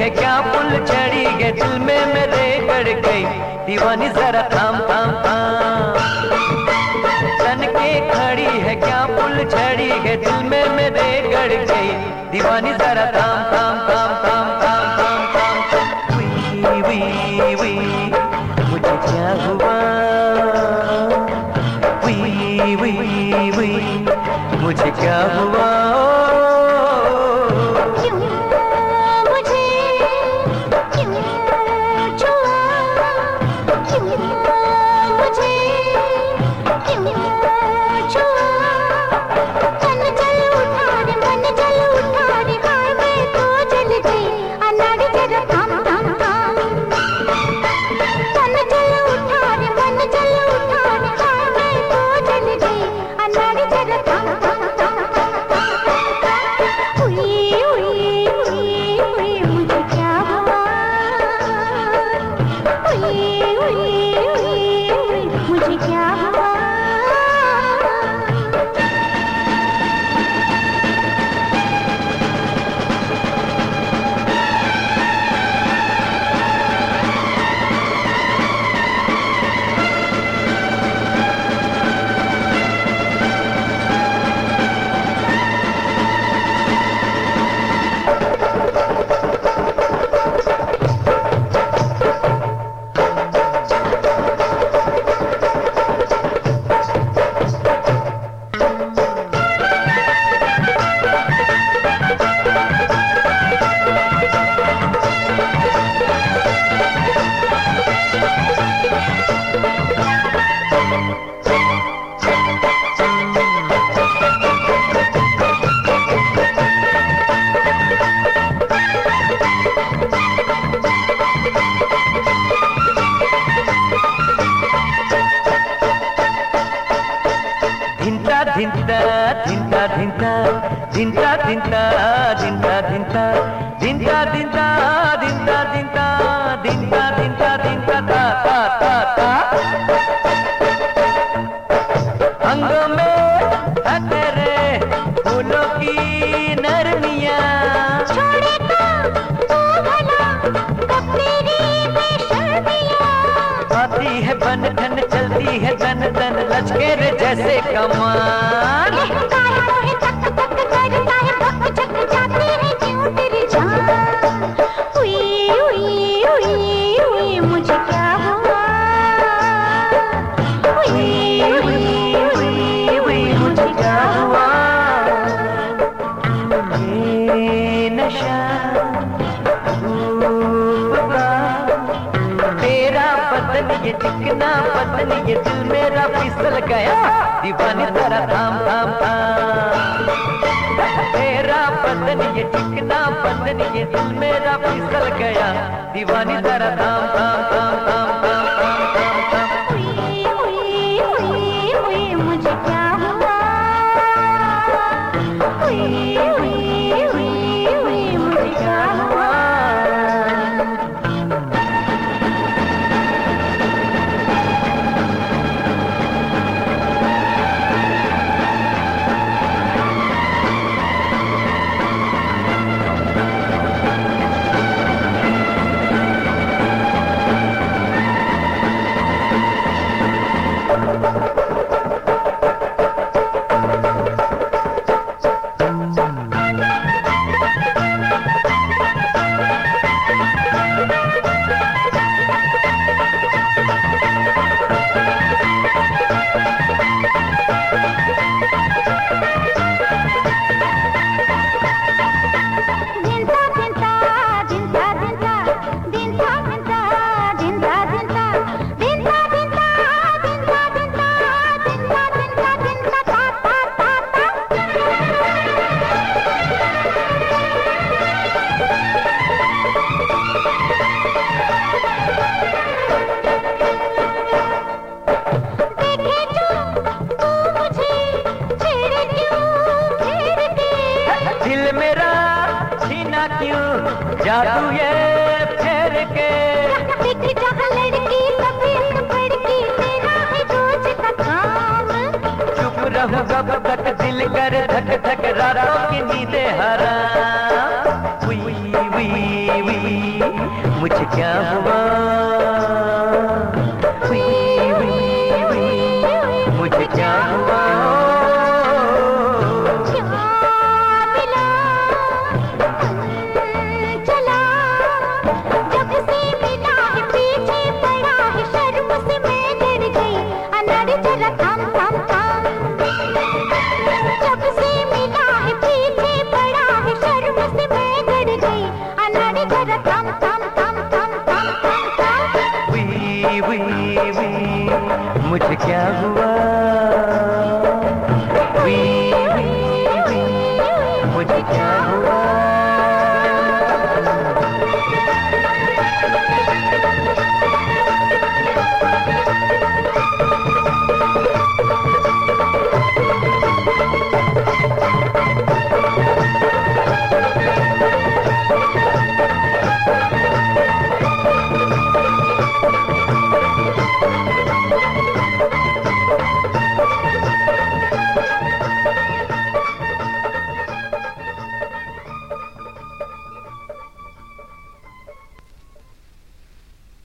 है क्या पुल चढ़ी है दिल में मेरे गड़ गई दीवानी जरा थाम थाम थाम। तन के खड़ी है क्या पुल चढ़ी है दिल में मेरे गड़ गई दीवानी जरा थाम थाम थाम थाम थाम थाम थाम। वी वी वी मुझे क्या हुआ वी वी वी मुझे क्या हुआ। धिंता धिंता धिंता धिंता धिंता धिंता धिंता धिंता धिंता धिंता धिंता धिंता धिंता धिंता ता ता ता ता। अंगों में है तेरे फूलों की नरमियाँ छोड़ेगा तू भला कब तेरी बेशर्मियाँ। आती है बन ठन चलती है तन तन लचके रे जैसे कमान। मुझे क्या हुआ मुझे क्या हुआ। ये नशा तेरा बदन ये चिकना बदन ये दिल मेरा फिसल गया दीवानी तेरा थाम थाम थाम। तेरा बदन ये चिकना बदन ये दिल मेरा फिसल गया दीवानी तेरा थाम थाम थाम थाम थाम थाम थाम थाम। मुझे क्या हुआ मुझे क्या हुआ। जादू ये फेर के लड़की तबीयत बढ़की तेरा है रोज का काम। चुप रहूं कब तक दिल कर धक धक रातों की नींदें हराम। वी वी वी वी मुझे क्या हुआ, वी वी वी मुझे क्या हुआ। मुझे क्या हुआ, वी वी वी मुझे क्या